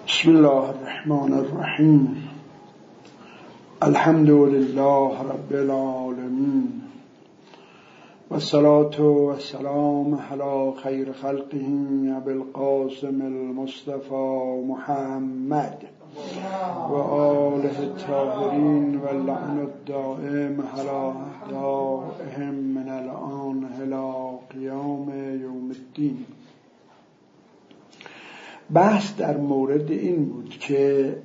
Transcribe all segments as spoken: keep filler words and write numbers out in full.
بسم الله الرحمن الرحیم. الحمد لله رب العالمین و الصلاة و السلام علی خیر خلقه ابی القاسم المصطفى محمد و آله الطاهرین و اللعن الدائم علی اعدائهم من الآن الی قیام یوم الدین. بحث در مورد این بود که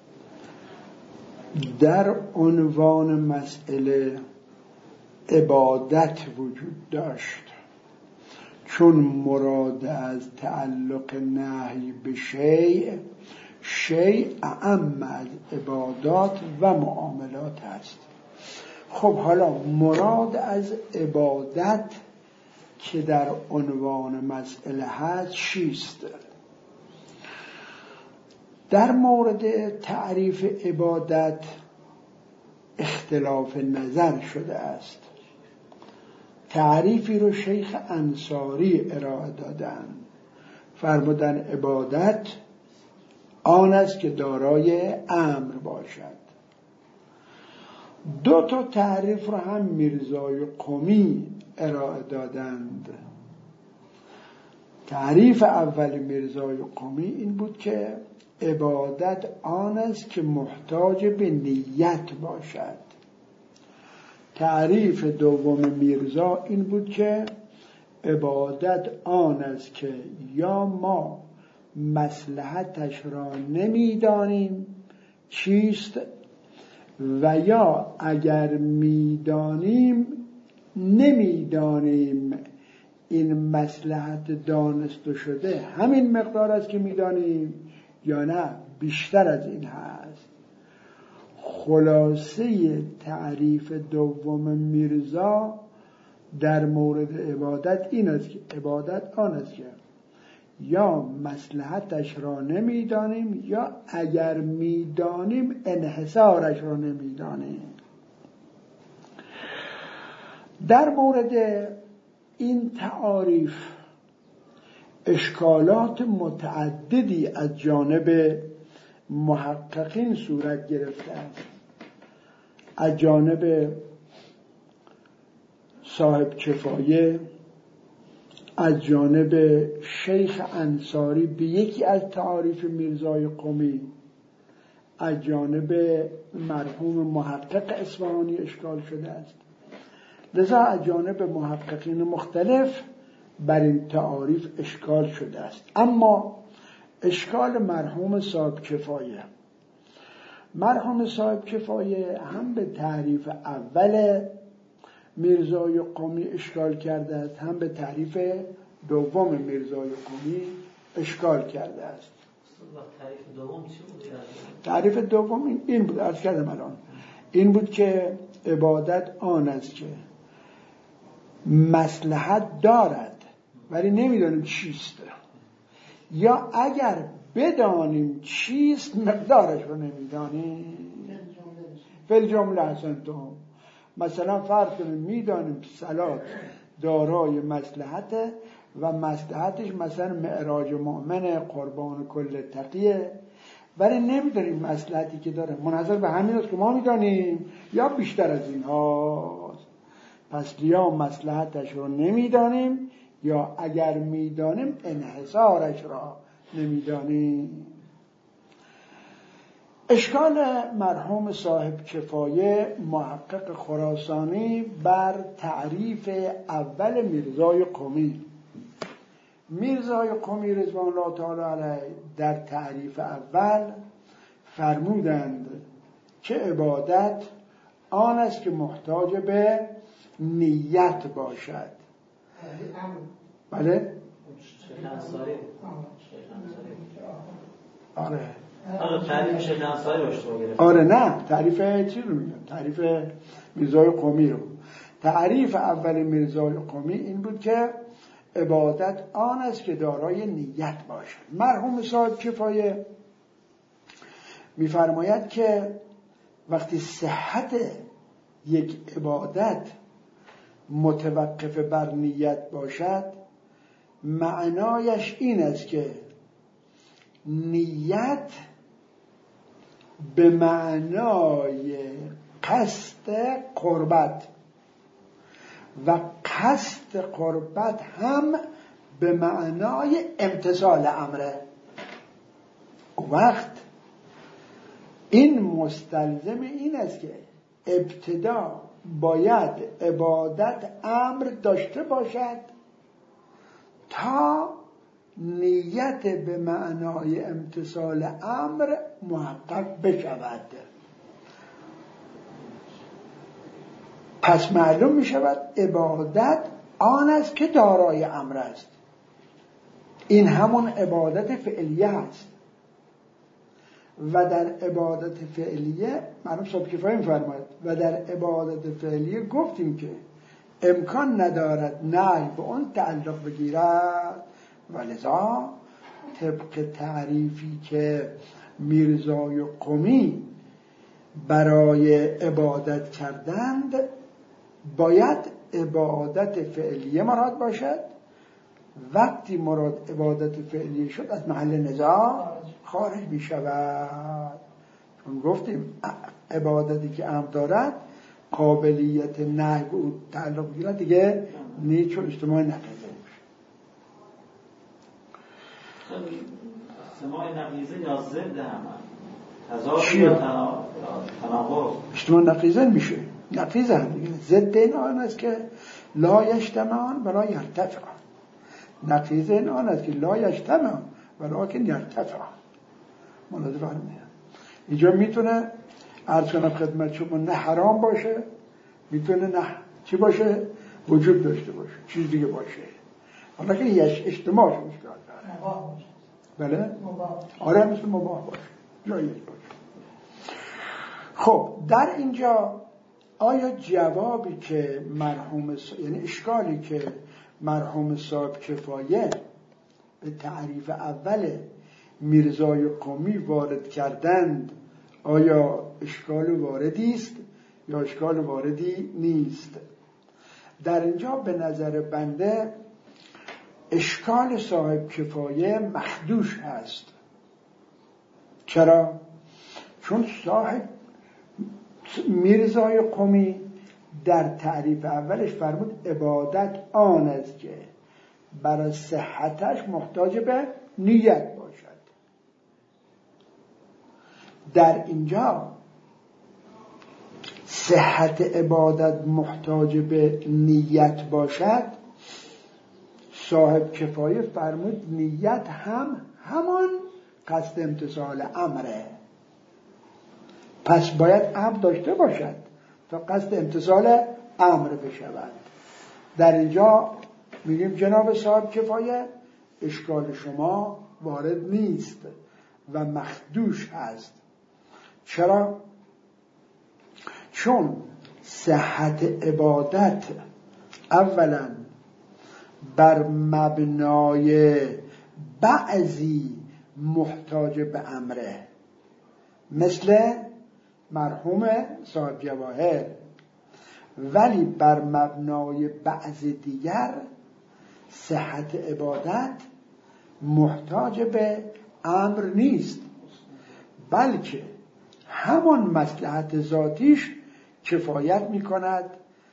در عنوان مسئله عبادت وجود داشت، چون مراد از تعلق نهی به شیء شیء اعم از عبادات و معاملات است. خب حالا مراد از عبادت که در عنوان مسئله هست چیست؟ در مورد تعریف عبادت اختلاف نظر شده است. تعریفی رو شیخ انصاری ارائه دادن، فرمودن عبادت آن است که دارای امر باشد. دو تا تعریف رو هم میرزای قمی ارائه دادند. تعریف اول میرزای قمی این بود که عبادت آن است که محتاج به نیت باشد. تعریف دوم میرزا این بود که عبادت آن است که یا ما مصلحتش را نمیدانیم چیست و یا اگر میدانیم نمیدانیم این مصلحت دانسته شده همین مقدار است که میدانیم یا نه بیشتر از این هست. خلاصه تعریف دوم میرزا در مورد عبادت این است که عبادت آن است که یا مصلحتش را نمیدانیم یا اگر میدانیم انحصارش را نمیدانیم. در مورد این تعاریف اشکالات متعددی از جانب محققین صورت گرفته است. از جانب صاحب کفایه، از جانب شیخ انصاری به یکی از تعاریف میرزای قمی، از جانب مرحوم محقق اصفهانی اشکال شده است. لذا از جانب محققین مختلف بر این تعاریف اشکال شده است. اما اشکال مرحوم صاحب کفایه مرحوم صاحب کفایه هم به تعریف اول میرزای قمی اشکال کرده است، هم به تعریف دوم میرزای قمی اشکال کرده است. تعریف دوم چی بود؟ تعریف دوم این بود، عرض کردم الان، این بود که عبادت آن است که مصلحت دارد ولی نمیدانیم چیست، یا اگر بدانیم چیست مقدارش رو نمیدانیم. فل جمله حسنتم. مثلا فرض کنیم میدانیم صلات دارای مصلحته و مصلحتش مثلا معراج مؤمن، قربان کل تقیه، ولی نمیدانیم مصلحتی که داره منحصر به همین است که ما میدانیم یا بیشتر از این هاست. پس یا مصلحتش رو نمیدانیم یا اگر میدانیم انحصارش را نمیدانیم. اشکال مرحوم صاحب کفایه محقق خراسانی بر تعریف اول میرزای قمی. میرزای قمی رضوان الله تعالی علیه در تعریف اول فرمودند که عبادت آن است که محتاج به نیت باشد. بله؟ آره آره تعریف شیخ انصاری رو اشتباه گرفت. آره نه تعریف چی رو میگم؟ تعریف میرزای قمی رو. تعریف اول میرزای قمی این بود که عبادت آن است که دارای نیت باشد. مرحوم صاحب کفایه میفرماید که وقتی صحت یک عبادت متوقف بر نیت باشد، معنایش این است که نیت به معنای قصد قربت و قصد قربت هم به معنای امتثال امره. وقت این مستلزم این است که ابتدا باید عبادت امر داشته باشد تا نیت به معنای امتثال امر محقق بشود. پس معلوم می شود عبادت آن است که دارای امر است. این همون عبادت فعلیه است و در عبادت فعلیه مرحوم صاحب کفایه می‌فرماید و در عبادت فعلیه گفتیم که امکان ندارد نهی به اون تعلق بگیرد و لذا طبق تعریفی که میرزای قمی برای عبادت کردند باید عبادت فعلیه مراد باشد. وقتی مراد عبادت فعلیه شد از محل نزاع خارج می شود، چون گفتیم عبادتی که امر دارد قابلیت نهی به او تعلق بگیرد دیگه نیچ و اجتماع نقیضه میشه. اجتماع نقیضه یا ضد هم تضاد یا تناقض؟ اجتماع نقیضه میشه، نقیضه هم دیگه. ضد این آن است که لا یجتمعان ولا یرتفعان. نقیضه این آن است که لا یجتمعان ولکن یرتفعان. ملاحظه فرمایید اینجا میتونه عرض کنم خدمت شما نه حرام باشه، میتونه نه چی باشه، وجود داشته باشه، چیز دیگه باشه، حالا که یش اجتماعش مشکل داره. مباح باشه. بله؟ مباح. آره مثل مباح باشه، جایز باشه. خب در اینجا آیا جوابی که مرحوم س... یعنی اشکالی که مرحوم صاحب کفایه به تعریف اول میرزای قمی وارد کردند آیا اشکال واردی است یا اشکال واردی نیست؟ در اینجا به نظر بنده اشکال صاحب کفایه مخدوش هست. چرا؟ چون صاحب میرزای قمی در تعریف اولش فرمود عبادت آن است که برای صحتش محتاج به نیت باشد. در اینجا صحت عبادت محتاج به نیت باشد، صاحب کفایه فرمود نیت هم همان قصد امتثال امره. پس باید امر داشته باشد تا قصد امتثال امر بشود. در اینجا میگیم جناب صاحب کفایه اشکال شما وارد نیست و مخدوش هست. چرا؟ چون صحت عبادت اولا بر مبنای بعضی محتاج به امره، مثل مرحوم صاحب جواهر، ولی بر مبنای بعض دیگر صحت عبادت محتاج به امر نیست، بلکه همان مصلحت ذاتیش کفایت میکند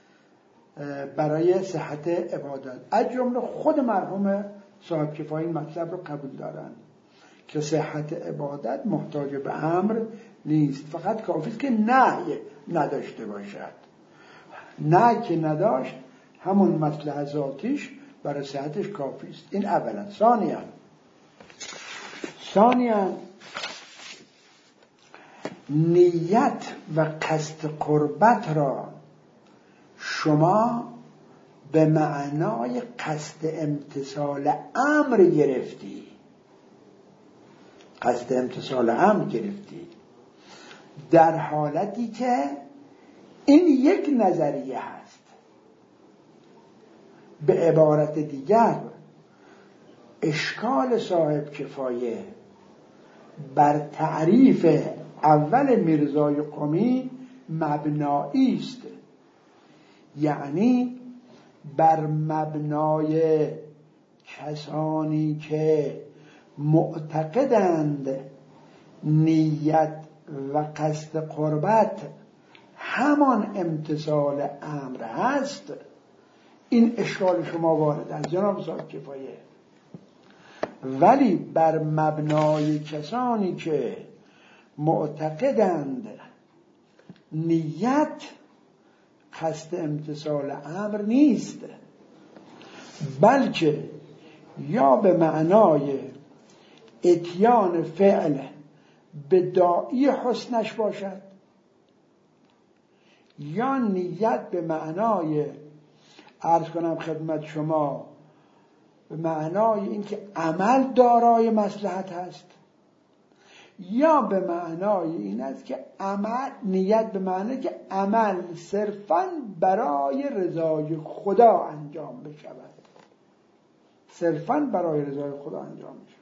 برای صحت عبادت. از جمله خود مرحوم صاحب کفایه مطلب رو قبول دارند که صحت عبادت محتاج به امر نیست، فقط کافی است که نهی نداشته باشد. نهی که نداشت همون مصلحت ذاتیش برای صحتش کافی است. این اولا. ثانیا ثانیا نیت و قصد قربت را شما به معنای قصد امتثال امر گرفتی، قصد امتثال امر گرفتی، در حالتی که این یک نظریه هست. به عبارت دیگر اشکال صاحب کفایه بر تعریف اول میرزای قمی مبنایی است، یعنی بر مبنای کسانی که معتقدند نیت و قصد قربت همان امتثال امر هست، این اشکال شما وارد از جناب صاحب کفایه. ولی بر مبنای کسانی که معتقدند نیت قصد امتثال امر نیست، بلکه یا به معنای اتیان فعل به داعی حسنش باشد، یا نیت به معنای عرض کنم خدمت شما به معنای اینکه عمل دارای مصلحت هست، یا به معنای این است که عمل نیت به معنای که عمل صرفاً برای رضای خدا انجام بشود، صرفاً برای رضای خدا انجام بشود.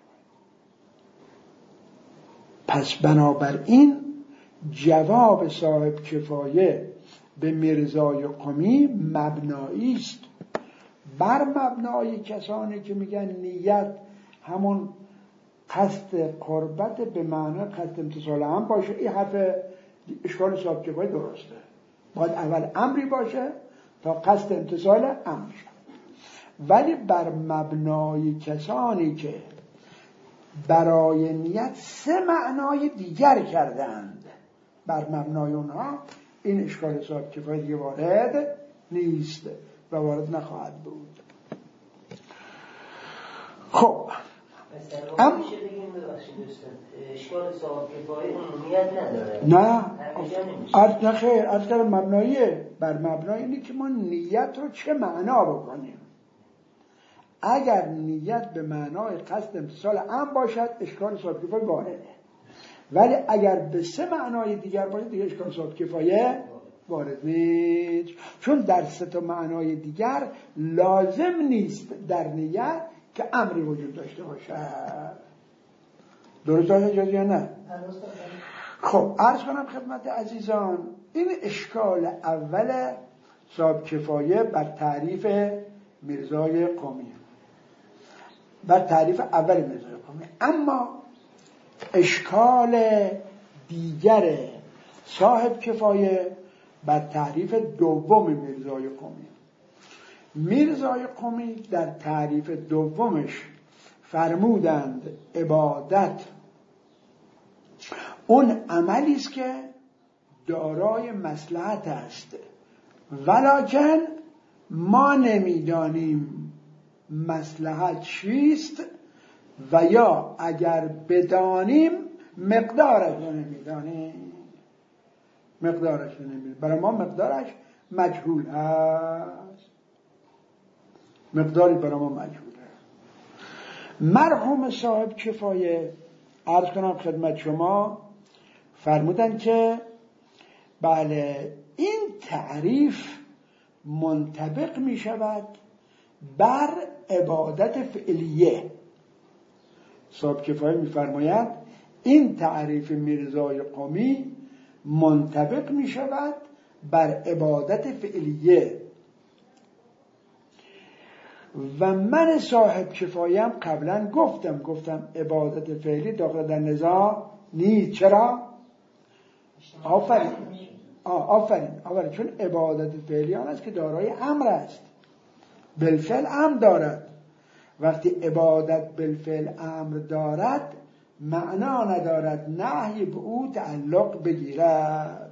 پس بنابراین جواب صاحب کفایه به میرزای قمی مبنایی است بر مبنای کسانی که میگن نیت همون قصد قربت به معنی قصد امتثال هم باشه. این حرف اشکال صاحب کفایه درسته، باید اول امری باشه تا قصد امتثال امر شد. ولی بر مبنای کسانی که برای نیت سه معنای دیگر کردند، بر مبنای اونها این اشکال صاحب کفایه دیگه وارد نیست و وارد نخواهد بود. خب اما میشه بگیم ببخشید دوستان اشکال صاحب کفایه عمومیت نداره؟ نه ارد نخیر، ارد کردم مبناییه، بر مبنای اینه که ما نیت رو چه معنا بکنیم. اگر نیت به معنای قصد امتثال امر باشد اشکال صاحب کفایه وارده، ولی اگر به سه معنای دیگر باشه دیگه اشکال صاحب کفایه وارد نیست، چون در سه تا معنای دیگر لازم نیست در نیت که امری وجود داشته باشد. درست داشته اجازه یا نه؟ خب عرض کنم خدمت عزیزان این اشکال اول صاحب کفایه بر تعریف میرزای قمی، بر تعریف اول میرزای قمی. اما اشکال دیگر صاحب کفایه بر تعریف دوم میرزای قمی. میرزای قمی در تعریف دومش فرمودند عبادت اون عملی است که دارای مصلحت است، ولکن ما نمیدانیم مصلحت چیست و یا اگر بدانیم مقدارش رو نمیدانیم، مقدارش رو نمیدانیم، برای ما مقدارش مجهول هست، مقداری برای ما مجهوله. مرحوم صاحب کفایه عرض کنم خدمت شما فرمودن که بله این تعریف منطبق می شود بر عبادت فعلیه. صاحب کفایه می فرماید این تعریف میرزای قمی منطبق می شود بر عبادت فعلیه و من صاحب کفایم قبلا گفتم گفتم عبادت فعلی داخل در نزاع نیست. چرا؟ آفرین آفرین آفرین چون عبادت فعلی آن است که دارای امر است، بالفعل امر دارد. وقتی عبادت بالفعل امر دارد معنا ندارد نهی به او تعلق بگیرد.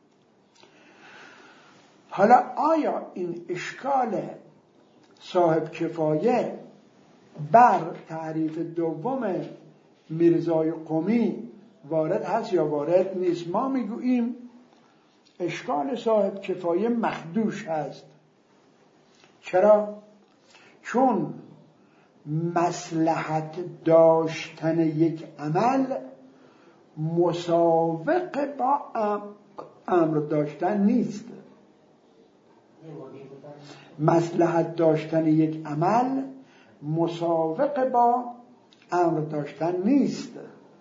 حالا آیا این اشکال صاحب کفایه بر تعریف دوم میرزای قمی وارد هست یا وارد نیست؟ ما میگوییم اشکال صاحب کفایه مخدوش هست. چرا؟ چون مصلحت داشتن یک عمل مساوق با امر داشتن نیست. مصلحت داشتن یک عمل مساوق با امر داشتن نیست.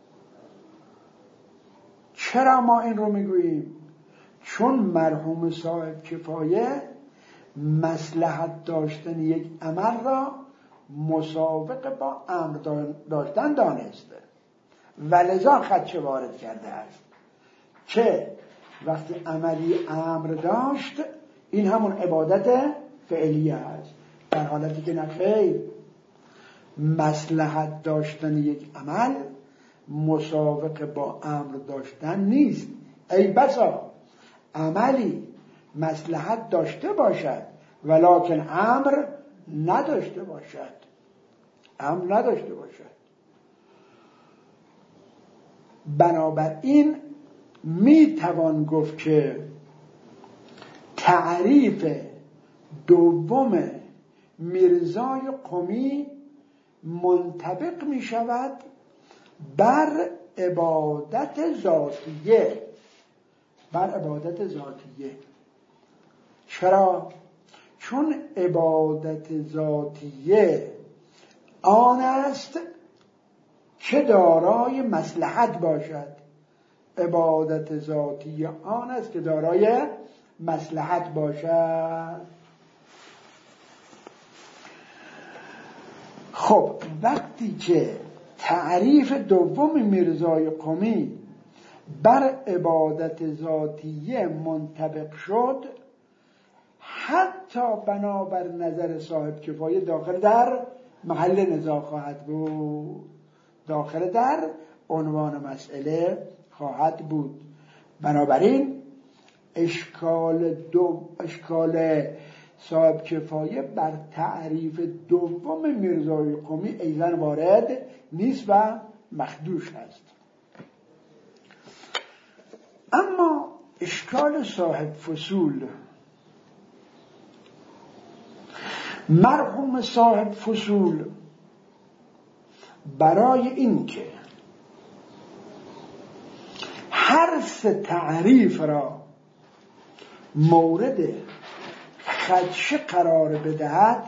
چرا ما این رو میگوییم؟ چون مرحوم صاحب کفایه مصلحت داشتن یک عمل را مسابقه با امر داشتن دانسته و لذا خدشه وارد کرده است که وقتی عملی امر داشت این همون عبادت فعلیه است، در حالتی که نخیر مصلحت داشتن یک عمل مسابقه با امر داشتن نیست. ای بسا عملی مصلحت داشته باشد ولکن امر نداشته باشد، امر نداشته باشد. بنابراین می توان گفت که تعریف دوم میرزای قمی منطبق می شود بر عبادت ذاتیه، بر عبادت ذاتیه. چرا؟ چون عبادت ذاتیه آن است که دارای مصلحت باشد، عبادت ذاتیه آن است که دارای مصلحت باشد. خب وقتی که تعریف دوم میرزای قمی بر عبادت ذاتیه منطبق شد، حتی بنابر نظر صاحب کفایه داخل در محل نزاع خواهد بود، داخل در عنوان مسئله خواهد بود. بنابراین اشکال دو اشکال صاحب کفایه بر تعریف دوم میرزای قمی ایضاً وارد نیست و مخدوش است. اما اشکال صاحب فصول، مرحوم صاحب فصول برای این که هر سه تعریف را مورد خدشه قرار بدهد،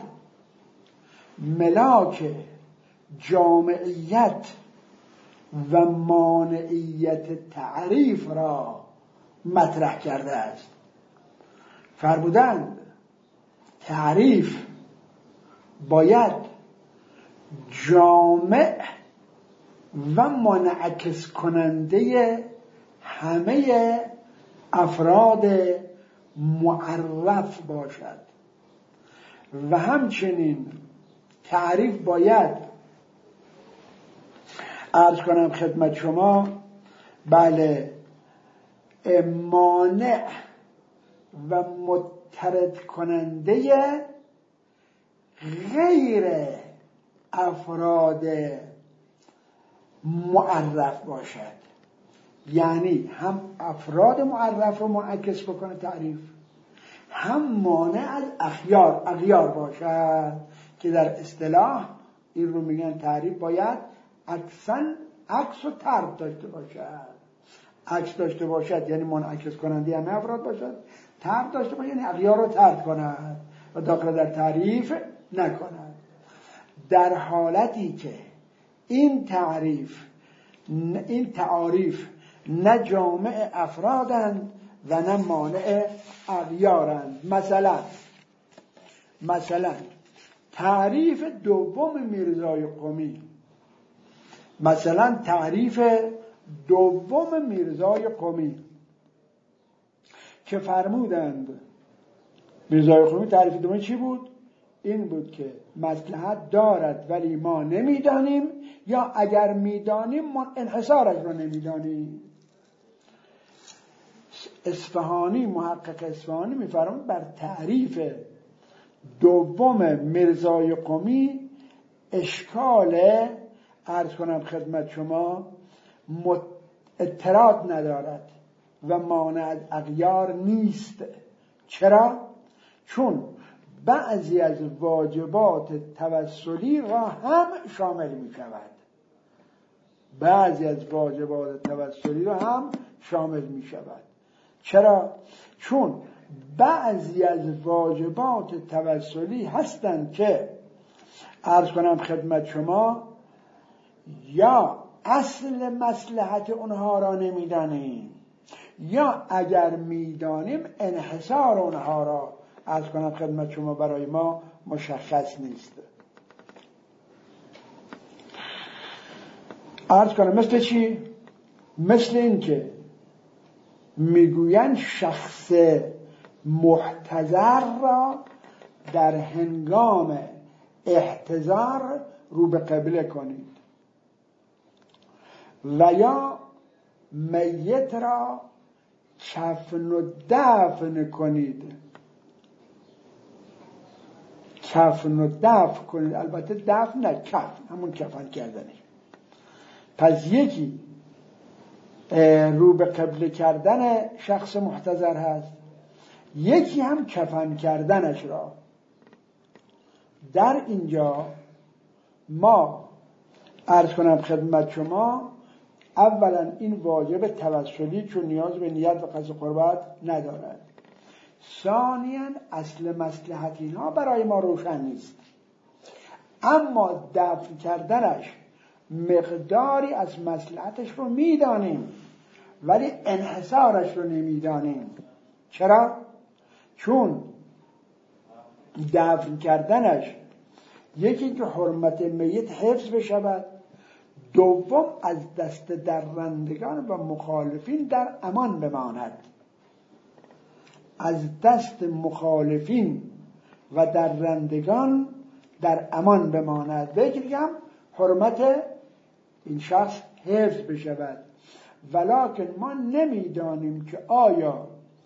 ملاک جامعیت و مانعیت تعریف را مطرح کرده است. فرمودند تعریف باید جامع و منعکس کننده همه افراد معرف باشد و همچنین تعریف باید عرض کنم خدمت شما بله مانع و مطرد کننده غیر افراد معرف باشد، یعنی هم افراد معرف رو منعکس بکنه تعریف، هم مانع از اخیار اغیار باشد که در اصطلاح این رو میگن تعریف باید عکساً عکس و طرد داشته باشد. عکس داشته باشد یعنی منعکس کننده همه افراد باشد، طرد داشته باشد یعنی اغیار رو طرد کند و داخل در تعریف نکند. در حالتی که این تعریف این تعاریف نه جامع افرادند و نه مانع اغیارند. مثلا مثلا تعریف دوم میرزای قمی مثلا تعریف دوم میرزای قمی که فرمودند، میرزای قمی تعریف دوم چی بود؟ این بود که مصلحت دارد ولی ما نمیدانیم، یا اگر میدانیم ما انحصارش رو نمیدانیم. اصفهانی محقق اصفهانی میفرماید بر تعریف دوم میرزای قمی اشکال عرض کنم خدمت شما اعتراض ندارد و مانع از اغیار نیست. چرا؟ چون بعضی از واجبات توسلی را هم شامل می شود، بعضی از واجبات توسلی را هم شامل می شود. چرا؟ چون بعضی از واجبات توسلی هستند که عرض کنم خدمت شما یا اصل مصلحت اونها را نمیدانیم، یا اگر میدانیم انحصار اونها را عرض کنم خدمت شما برای ما مشخص نیست. عرض کنم مثل چی؟ مثل این که میگویند شخص محتضر را در هنگام احتضار رو به قبله کنید و یا میت را کفن و دفن کنید. کفن و دفن کنید، البته دفن نه، کفن همون کفن کردنه. پس یکی رو به قبله کردن شخص محتضر هست، یکی هم کفن کردنش را. در اینجا ما عرض کنم خدمت شما، اولا این واجب توسلی چون نیاز به نیت و قصد قربت ندارد. ثانیاً اصل مصلحت اینها برای ما روشن نیست، اما دفن کردنش مقداری از مصلحتش رو میدانیم ولی انحصارش رو نمیدانیم. چرا؟ چون دفن کردنش یکی که حرمت میت حفظ بشود، دوم از دست درندگان و مخالفین در امان بماند. از دست مخالفین و درندگان در امان بماند و یکی هم حرمت این شخص حفظ بشود. ولکن ما نمیدانیم که آیا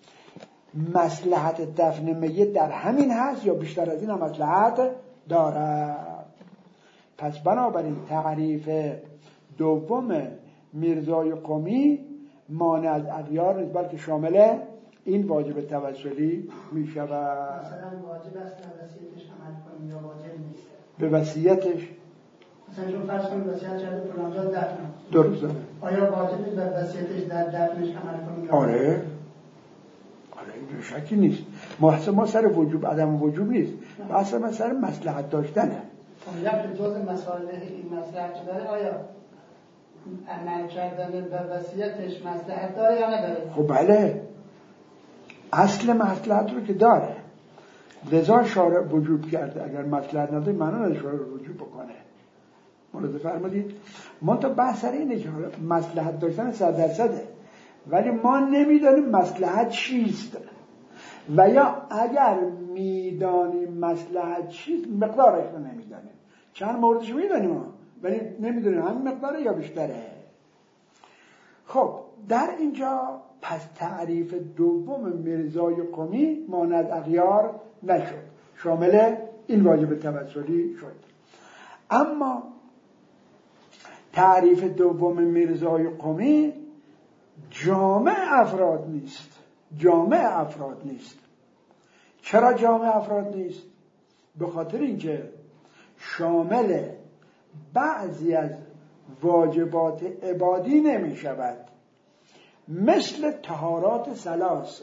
مصلحت دفن میت در همین هست یا بیشتر از این هم مصلحت دارد. پس بنابراین تعریف دوم میرزای قمی مانع از اغیار نیست بلکه شامل این واجب توسلی می شود. مثلا واجب است در وصیتش عمل کنیم یا واجب نیست؟ به وصیتش مثلا چون فرض کنیم وصیت کرده فلانجا دفن، درست. آیا واجب نیست در وصیتش در دفنش عمل کنیم؟ آره آره به شکی نیست. محض ما سر وجوب عدم وجوب نیست، اصلا ما سر مصلحت داشتنه. یک جزء مسائل این مصلحت چه داره؟ آیا عمل کردن به وصیتش مصلحت داره یا نداره؟ خب بله، اصل مصلحت رو که داره، لذا شارع وجوب کرده. اگر مصلحت نداره معنی نداره شارع وجوب بکنه. ملاحظه فرمودید؟ من تا بحث سر اینه که مصلحت داشتن صد درصده ولی ما نمیدانیم مصلحت چیست و یا اگر میدانیم مصلحت چیست مقدارش رو نمیدانیم. چند موردش میدانیم ولی نمیدونیم همین مقداره یا بیشتره. خب در اینجا پس تعریف دوم میرزای قمی مانع اغیار نشد، شامل این واجب توسلی شد. اما تعریف دوم میرزای قمی جامع افراد نیست. جامع افراد نیست. چرا جامع افراد نیست؟ به خاطر اینکه شامل بعضی از واجبات عبادی نمی شود، مثل طهارات ثلاث.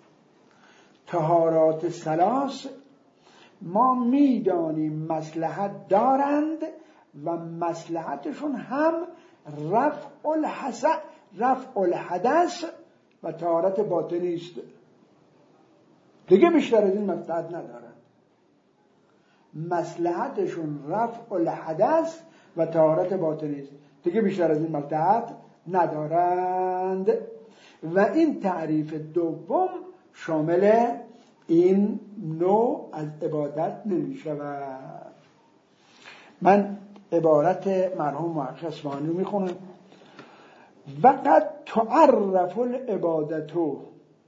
طهارات ثلاث ما میدانیم مصلحت دارند و مصلحتشون هم رفع الحدث رفع الحدث و طهارت باطنی است. دیگه بیشتر از این مصلحت ندارند. مصلحتشون رفع الحدث و طهارت باطنی است، دیگه بیشتر از این مصلحت ندارند. و این تعریف دوم شامل این نوع از عبادت نمی شود. من عبارت مرحوم محقق اصفهانی رو می خونم: وقد تعرف العبادتو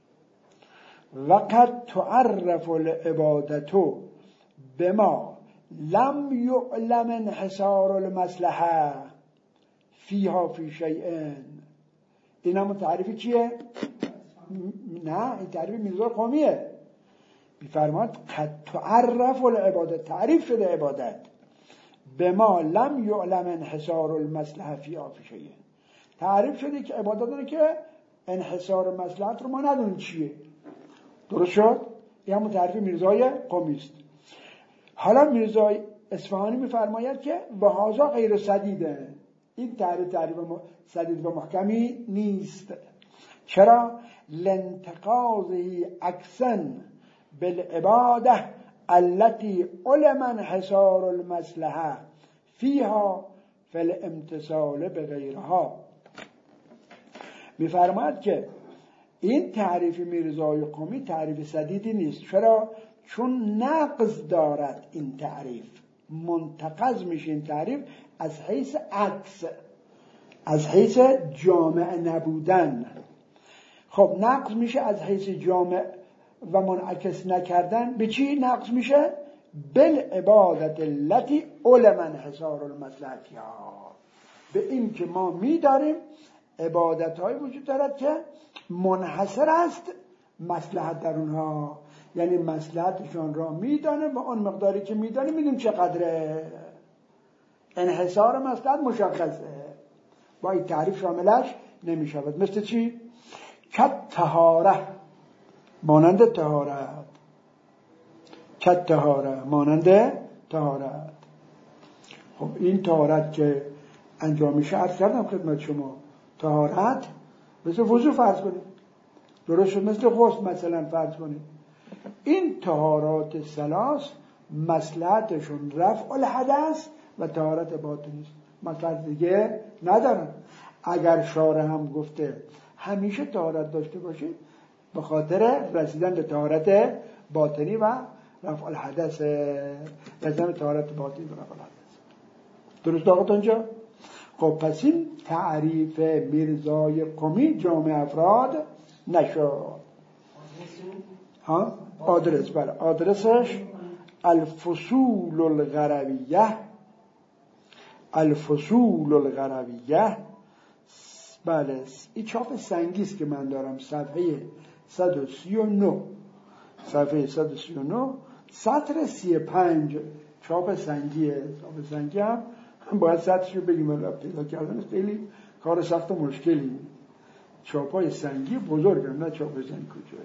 وقد تعرف العبادتو بما لم يعلم انحصار المصلحه فیها فی شیئن. این هم تعریف چیه؟ نه، این تعریف میرزا قومیه. میفرماد قد تعرف العبادت، تعریف شده عبادت، بما لم یعلم انحصار المصلحه فیها فی شیئن. تعریف شده که عبادت داره که انحصار مصلحت رو ما ندونیم چیه. درست شد؟ این هم تعریف میرزای قومی است. حالا میرزای اصفهانی میفرماید که و هذا غیر سدیده، این تعریف تعریف سدید و محکمی نیست. چرا؟ لانتقاضه عکسا بالعباده التي علم انحصار المصلحه فيها فل امتصال به غیرها. میفرماید که این تعریف میرزای قمی تعریف سدیدی نیست. چرا؟ چون نقض دارد این تعریف، منتقض میشه این تعریف از حیث عکس، از حیث جامع نبودن. خب نقض میشه از حیث جامع و منعکس نکردن. به چی نقض میشه؟ بالعبادت التي علم انحصار المصلحتها، به این که ما میداریم عبادت های وجود دارد که منحصر است مصلحت در اونها، یعنی مصلحتشون را میدانه و اون مقداری که میدانه میدونیم چقدره. انحصار مصلحت مشخصه، با این تعریف شاملش نمیشود. مثل چی؟ کت طهاره، مانند طهارت. کت طهاره، مانند طهارت. خب این طهارت که انجام میشه عرض کردم خدمت شما، طهارت مثل وضو فرض کنید، درست شد، مثل غسل مثلا فرض کنید. این طهارات ثلاث مصلحتشون رفع الحدث و طهارت باطنی است، مصلحت دیگه ندارن. اگر شارع هم گفته همیشه طهارت داشته باشید به خاطر رسیدن به طهارت باطنی و رفع الحدث، رسیدن به طهارت باطنی و رفع الحدث. درست آقا اینجا؟ خب پس این تعریف میرزای قمی جامع افراد نشد. ها؟ آدرس، بله آدرسش الفصول الغربیه، الفصول الغربیه. بله این چاپ سنگیست که من دارم، صفحه صد و سی و نه، صفحه صد و سی و نه سطر سی و پنج، چاپ سنگیه. چاپ سنگی هم باید سطرشو بگیم، ولی پیدا کردن خیلی کار سخت و مشکلی. چاپای سنگی بزرگم، نه چاپ سنگی کوچیک.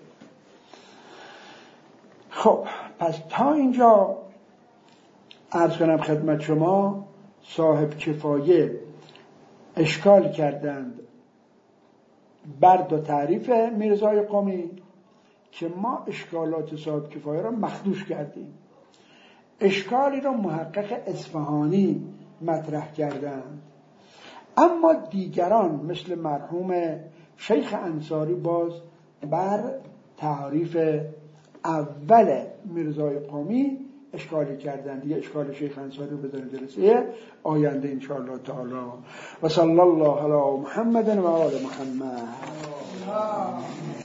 خب پس تا اینجا عرض کنم خدمت شما صاحب کفایه اشکال کردند بر دو تعریف میرزای قمی که ما اشکالات صاحب کفایه را مخدوش کردیم. اشکالی را محقق اصفهانی مطرح کردند، اما دیگران مثل مرحوم شیخ انصاری باز بر تعریف اول میرزای قمی اشکالی کردن. دیگه اشکال شیخ انصاری رو بذاریم جلسه آینده انشاءالله تعالی. و صلی الله علی محمد و آل محمد.